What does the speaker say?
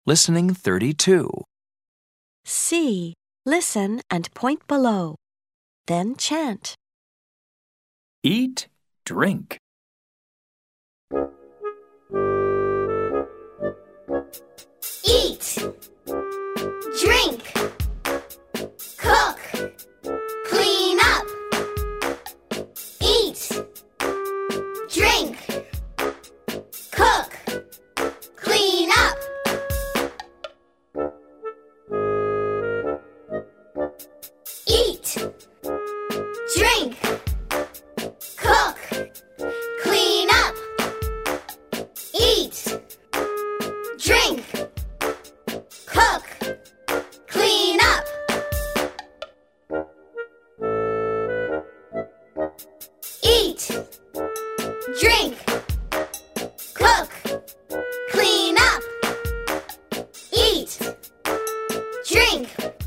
Listening 32. See, listen, and point below. Then chant. Eat, drink. Eat, drink, cook, clean up. Eat, drink, cook, clean up. Eat, drink, cook, clean up. Eat, drink, cook, clean up. Eat, drink, cook, clean up. Eat, drink,